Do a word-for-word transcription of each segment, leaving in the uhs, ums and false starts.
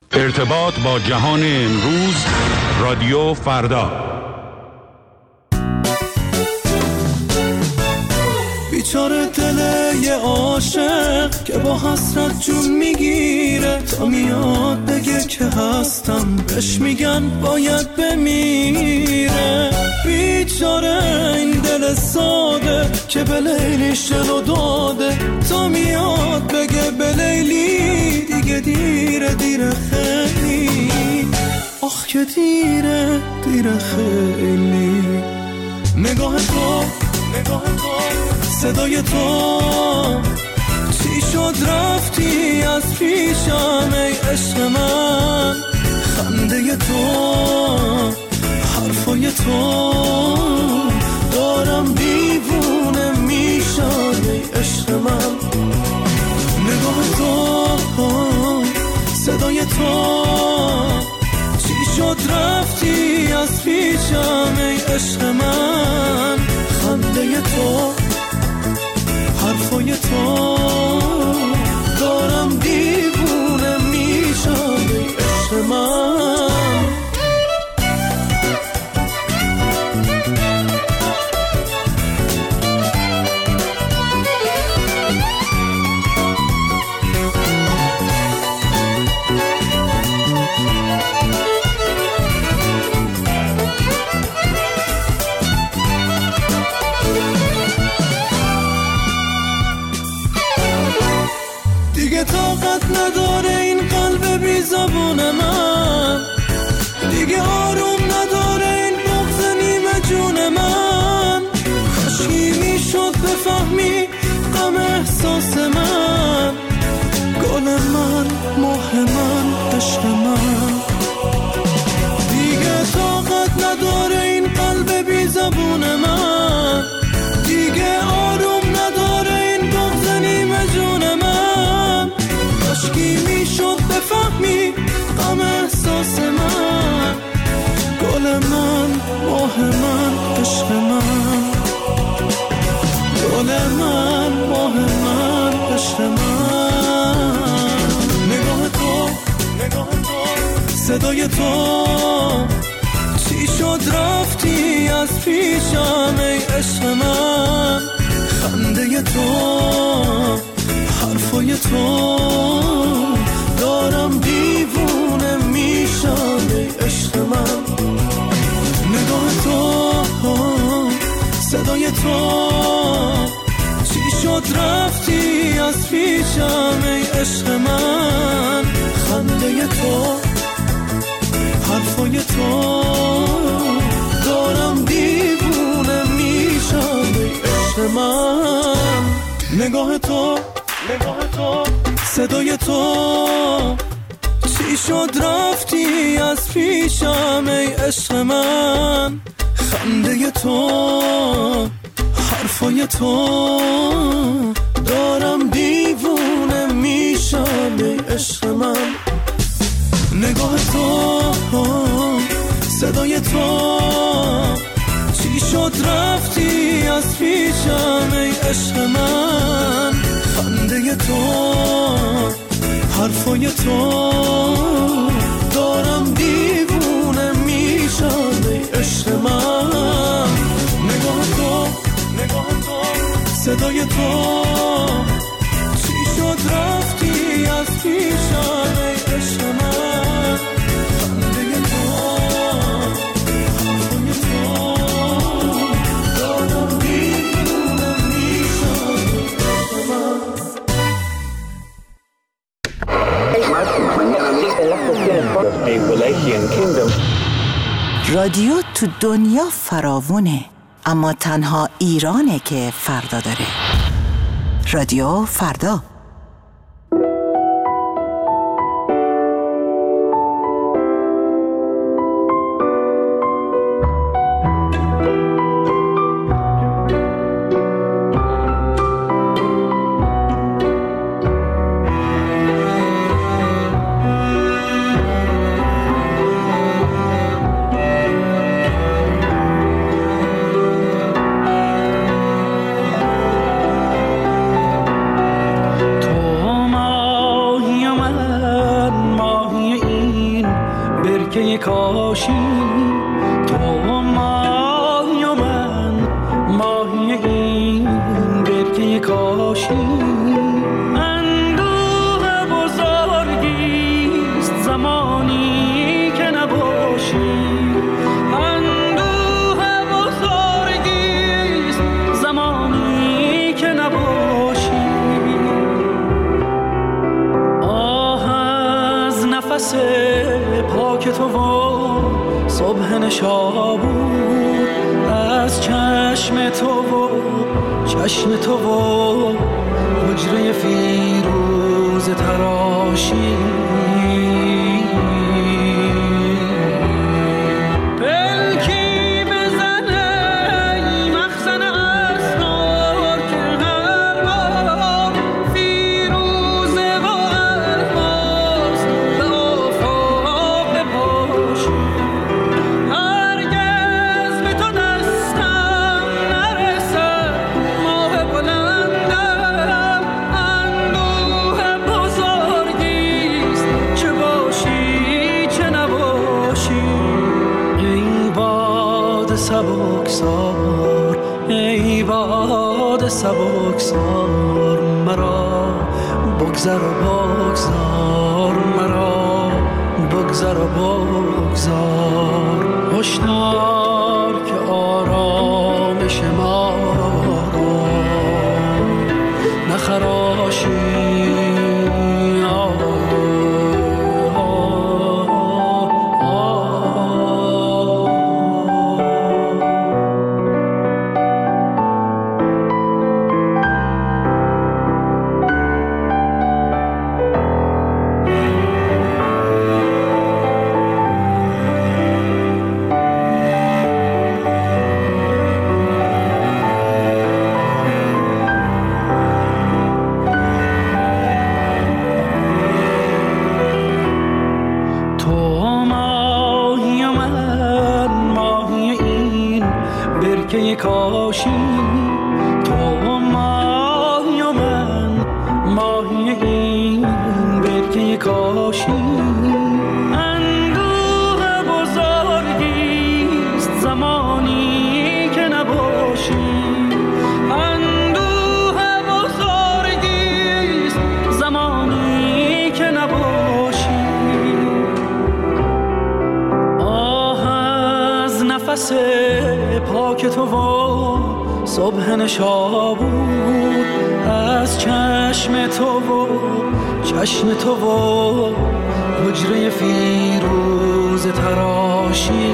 ارتباط با جهان امروز، رادیو فردا. بیچاره دل یه عاشق که با حسرت جون میگیره، تا میاد بگه که هستم بهش میگن باید بمیره. بیچاره این دل ساده که به لیلیش دلو داده، تا میاد بگه به لیلی دیگه دیره دیره خیلی. آخ که دیره دیره خیلی. نگاه تو نگاه تو صدای تو، چی شد رفتی از پیشم ای عشق من؟ خنده تو، حرفای تو، دارم دیوونه میشم ای عشق من. نگاه تو، صدای تو، چی شد رفتی از پیشم ای عشق من؟ خنده تو، حرفای تو، دارم دیوونه میشم ای عشق من. دیگه طاقت نداره این قلب بی زبون من، دیگه آروم نداره این بغض نیمه جون من. خشکی میشد بفهمی غم احساس من، گل من، ماه من، عشق من. دیگه طاقت نداره این قلب بی زبون من، دیگه آروم نداره این بغض نیمه جون من. عشقی میشد بفهمی غم احساس من، گل من، ماه من، عشق من. گل من، ماه من، عشق من. نگاه تو نگاه تو صدای تو، چی شد رفتی از پیشم ای عشق من؟ خنده تو، حرفای تو، دارم دیوونه میشم ای عشق من. نگاه تو، صدای تو، چی شد رفتی از پیشم ای عشق من؟ خنده تو، حرفای تو، دارم دیوونه میشم ای عشق من. نگاه تو نگاه تو صدای تو، چی شد رفتی از پیشم ای عشق من؟ خنده تو، حرفای تو، دارم دیوونه میشم ای عشق من. نگاه تو، صدای تو، چی شد رفتی از پیشم ای عشق من؟ خنده تو، حرفای تو، دارم دیوونه میشم ای عشق من. نگاه تو نگاه تو صدای تو، چی شد رفتی از پیشم ای عشق من؟ خنده تو، حرفای تو، دارم دیوونه میشم ای عشق من. رادیو تو دنیا فراوونه، اما تنها ایرانه که فردا داره. رادیو فردا. برکه کاشی تو ماهی و من ماهی این برکه کاشی اندوه بزرگیست زمانی که نباشی اندوه بزرگیست زمانی که نباشی آه از نفس پاک تو و صبح نشابور از چشم تو و چشم تو و حجره فیروز تراشی پلکی بزنه مخزن اسرار که هر بار فیروزه و الماس به آفاق بپاشی هرگز به تو دستم نرسد ماه بلندم اندوه بزرگیست چه باشی چه نباشی ای باد سبکسار ای باد سبکسار مرا بگذر و بگذار مرا بگذر و بگذار هشدار که آرامش ما را نخراشی کاشی تو ماهی و من ماهی این برکه کاشی اندوه بزرگیست زمانی که نباشی اندوه بزرگیست زمانی که نباشی آه از نفس پاک تو و صبح نشابور از چشم تو و چشم تو و حجره فیروز تراشی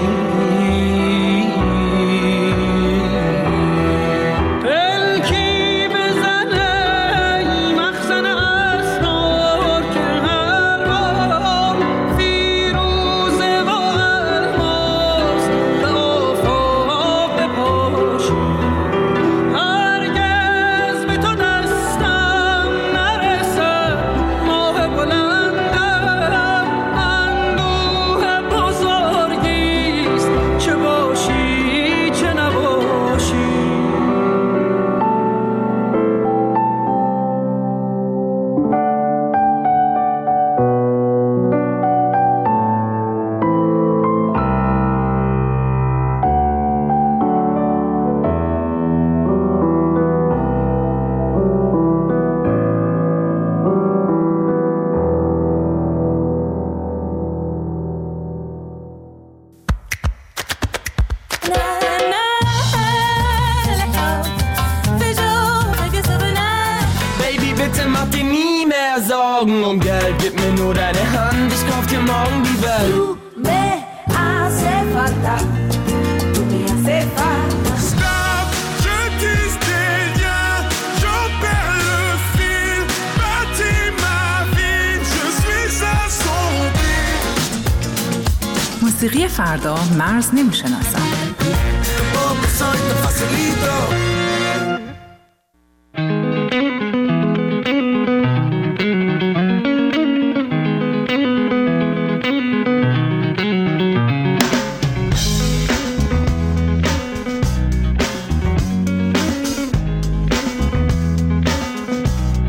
پلکی بزنه مخزن اسرار که هر بار فیروزه و الماس به آفاق بپاشی هرگز به تو دستم نرسد ماه بلندم اندوه بزرگیست چه باشی چه نباشی Baby, bitte mach dir nie mehr Sorgen um Geld. Gib mir nur deine Hand, ich kauf dir morgen die Welt. Tu me hace falta, tu me hace falta. Stop, je tisse des liens, j'en perds le fil. Bâtis ma vie, je suis à son pied. موسیقی فردا مرز نمیشناسد. Poco soy tan facilito.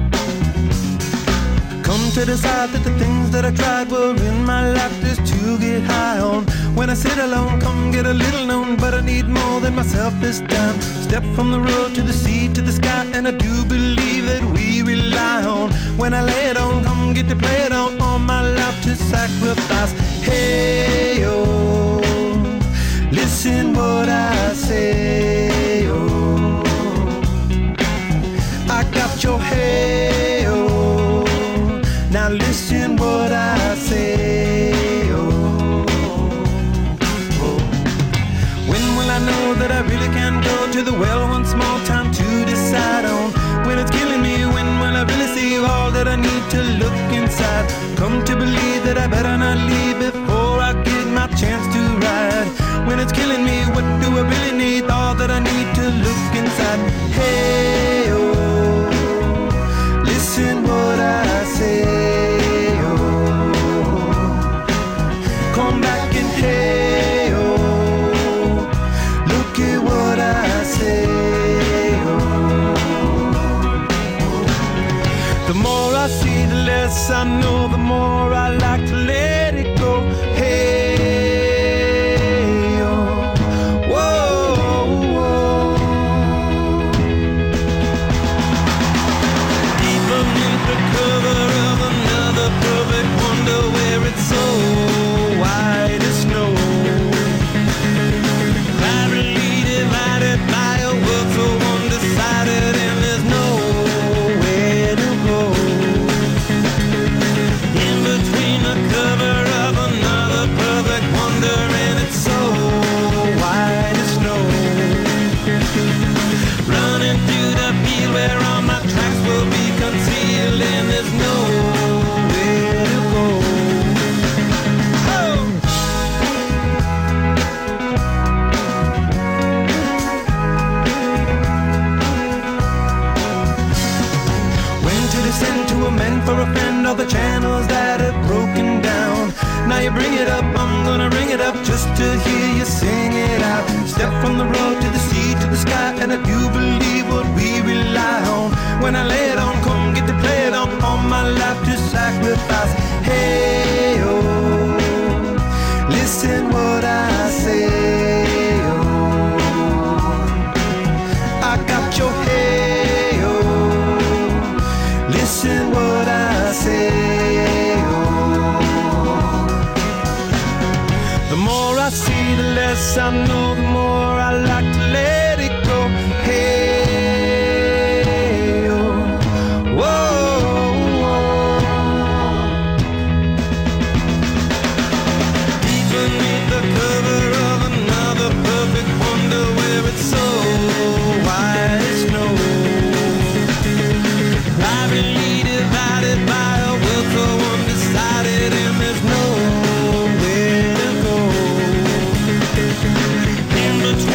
To decide that the things that I tried were in my life just too good. get high on. When I sit alone, come get a little known, but I need more than myself this time. Step from the road to the sea to the sky, and I do believe that we rely on. When I lay it on, come get to play it on, all my life to sacrifice. Hey, oh, listen what I say, oh, I got your hey, oh, now listen what I say, oh, oh. When will I know that I really can go to the well one small time to decide on? When it's killing me, when will I really see all that I need to look inside? Come to believe that I better not leave before I get my chance to ride. When it's killing me, what do I really need? All that I need to look inside. Hey, oh, listen what I say, oh, come back and hey, oh, look at what I say, oh. The more I see, the less I know, the more I like to let it go. Hey, oh, whoa, whoa. Deep beneath the cover of another perfect wonder, where it's so white as snow, privately divided by a world so undecided, and there's nowhere to go. In between the cover of another perfect wonder, and it's so white as snow, running through the field where all my tracks will be concealed, and there's nowhere to go. Oh! When to descend to amend for a friend all the channels that have broken down. Now you bring it up, I'm gonna ring it up just to hear you sing it out. Step from the road to the sea to the sky, and I do believe what we rely on. When I lay it on, come get to play it on, all my life to sacrifice. Hey, oh, listen what I say, oh, I got your hey, oh, listen what I say, oh. The more I see, the less I know, the more I like to let it go. Hey, oh, whoa, whoa. Deep beneath the cover of another perfect wonder, where it's so white as snow, privately divided by a world so undecided, and there's nowhere to go. In between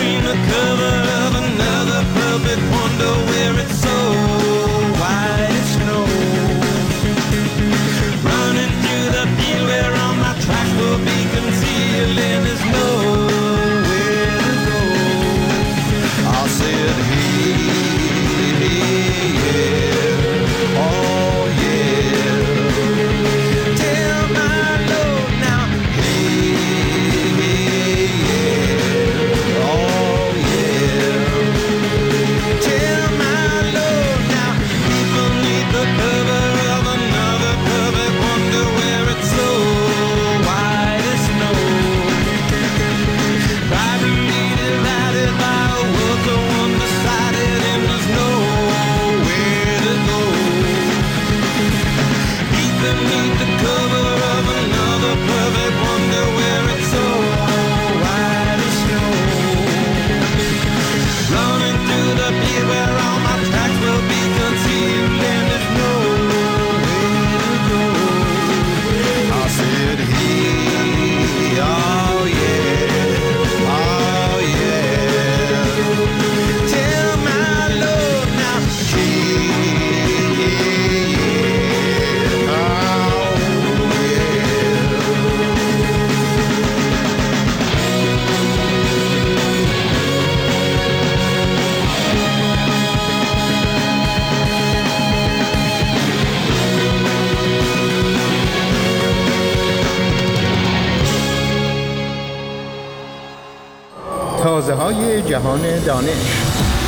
تازه‌های جهان دانش.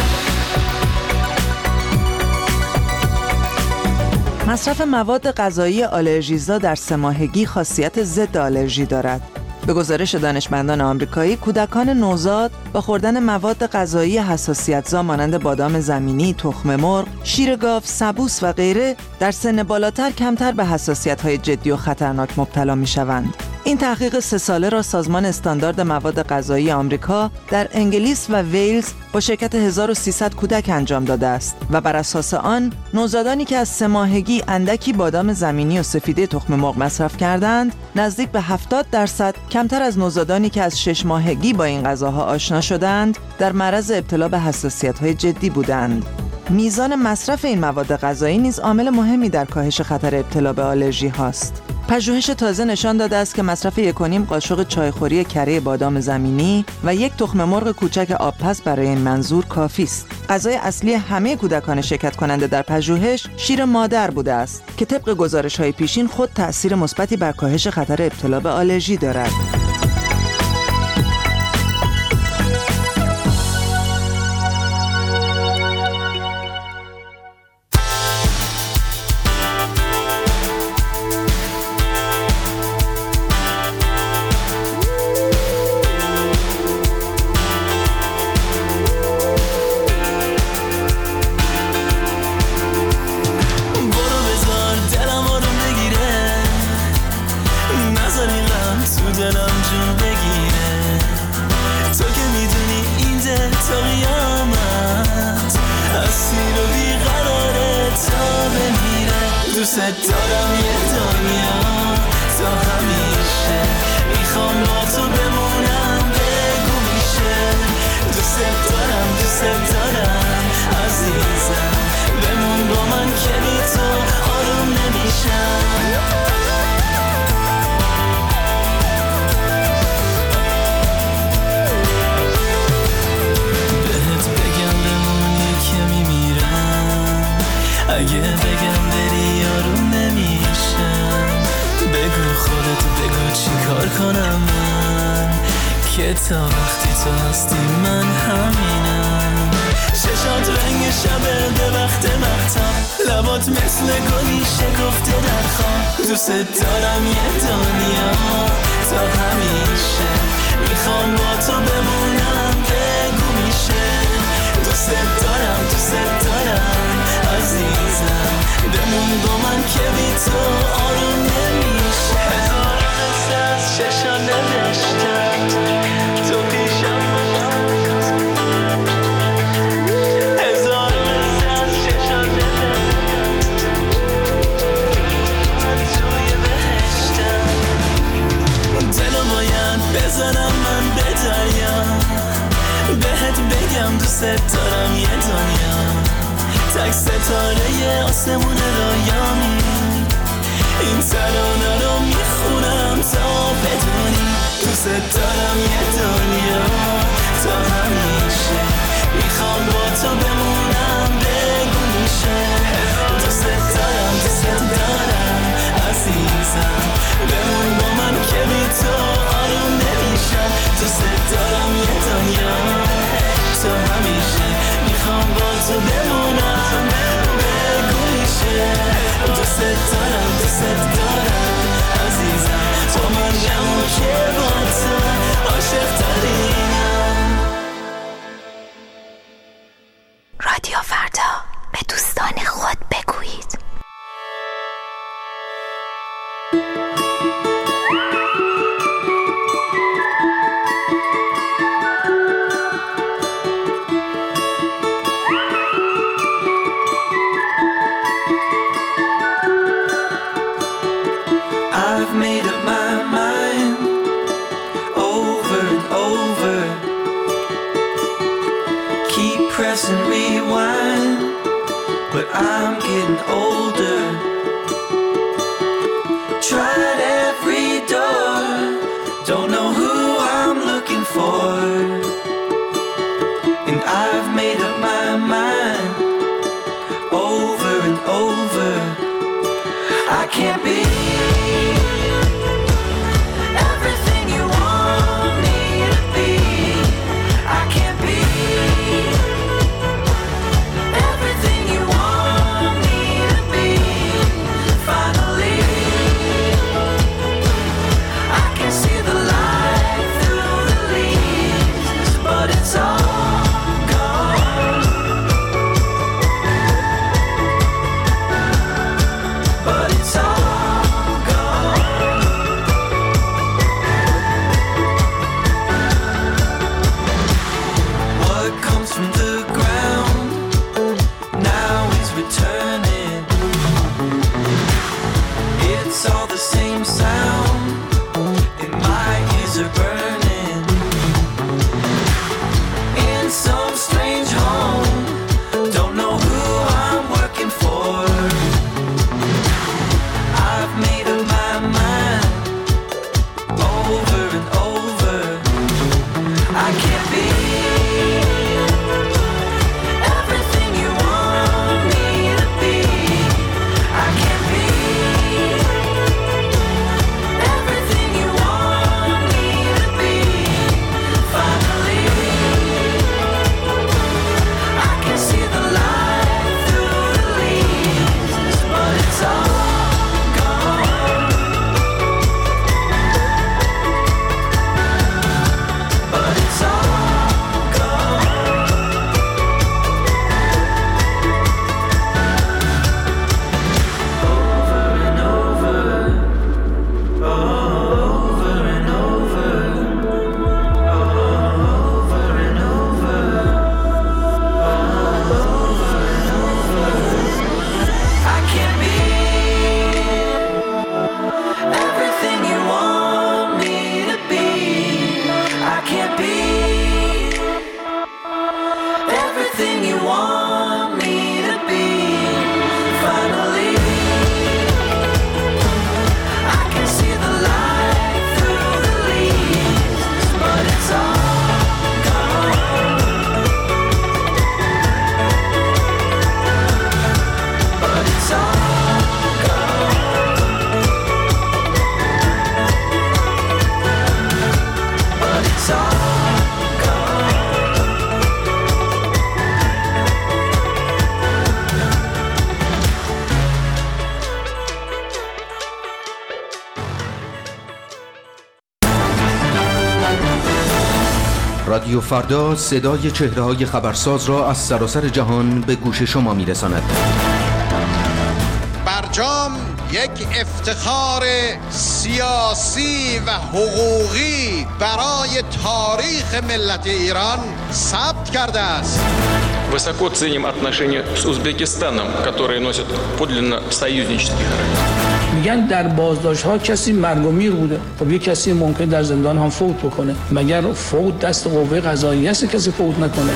مصرف مواد غذایی آلرژیزا در سه ماهگی خاصیت ضد آلرژی دارد. به گزارش دانشمندان آمریکایی، کودکان نوزاد با خوردن مواد غذایی حساسیت‌زا مانند بادام زمینی، تخم مرغ، شیر گاو، سبوس و غیره در سن بالاتر کمتر به حساسیت‌های جدی و خطرناک مبتلا می‌شوند. این تحقیق سه ساله را سازمان استاندارد مواد غذایی آمریکا در انگلیس و ویلز با شرکت هزار و سیصد کودک انجام داده است و بر اساس آن نوزادانی که از سه ماهگی اندکی بادام زمینی و سفیده تخم مرغ مصرف کردند نزدیک به هفتاد درصد کمتر از نوزادانی که از شش ماهگی با این غذاها آشنا شدند در معرض ابتلا به حساسیت‌های جدی بودند. میزان مصرف این مواد غذایی نیز عامل مهمی در کاهش خطر ابتلا به آلرژی هاست. پژوهش تازه نشان داده است که مصرف یک و نیم قاشق چایخوری کره بادام زمینی و یک تخم مرغ کوچک آبپز برای این منظور کافی است. غذای اصلی همه کودکان شرکت کننده در پژوهش شیر مادر بوده است که طبق گزارش‌های پیشین خود تأثیر مثبتی بر کاهش خطر ابتلا به آلرژی دارد. دوست دارم یه دنیا تا همیشه میخوام با تو بمونم بگو میشه دوست دارم دوست دارم عزیزم بمون با من که بی تو آروم نمیشم بهت بگم بمونی که میمیرم اگه بگم بری آروم نمیشم بگو خودت بگو چی کار کنم من که تا وقتی تو هستی من همینم چشات رنگ شبه به وقت مختم لبات مثل گلی شکفته در خواب دوست دارم یه دنیا تا همیشه میخوام با تو بمونم بگو میشه دوست دارم دوست دارم عزیزم بمون با من که بی تو آروم نمیشه هزار قصه از چشا نوشتم تو پیشم هزار قصه از چشا نوشتم توی بهشتم دلو باید بزنم من به دریا بهت بگم دوست دارم یه دنیا تک ستاره آسمون رایامی این ترانه رو میخونم تا بدونی دوست دارم یه دنیا تا همیشه میخوام با تو بمونم بگو میشه دوست دارم دوست دارم عزیزم بمون با من که بی تو آروم نمیشم دوست دارم یه دنیا تا همیشه میخوام با تو بمونم بگو میشه دوست دارم دوست دارم عزیزم تو من نمون که با تو عاشق ترینم رادیو فردا به دوستان خود بگویید. I've made up my mind over and over. Keep pressing rewind, but I'm getting older. Tried every door, don't know who I'm looking for. And I've made up my mind over and over. I can't be everything you want me to be. رادیو فردا صدای چهره‌های خبرساز را از سراسر جهان به گوش شما می‌رساند. برجام یک افتخار سیاسی و حقوقی برای تاریخ ملت ایران ثبت کرده است. Высоко ценим отношения с Узбекистаном, которые носят подлинно союзнический характер. میگن در بازداشت ها کسی مرگ و میر بوده. خب یک کسی ممکن در زندان هم فوت بکنه. مگر فوت دست قوه قضاییه است کسی فوت نکنه؟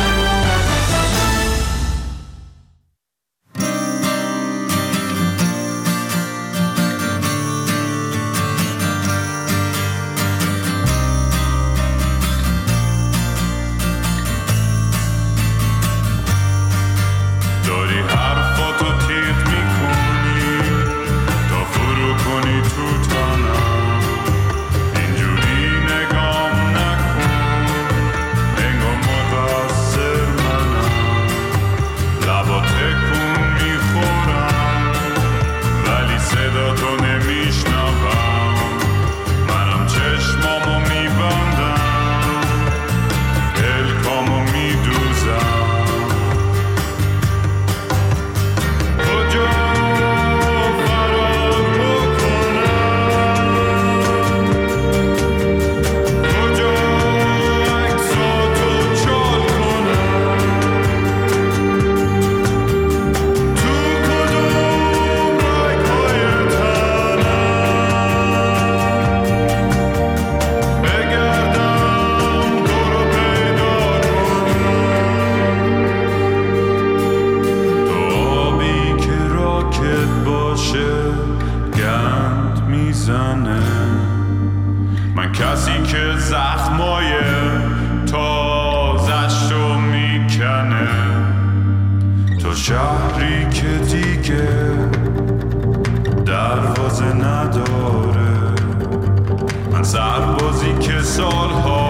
شهری که دیگه دروازه نداره، من سربازی که سالها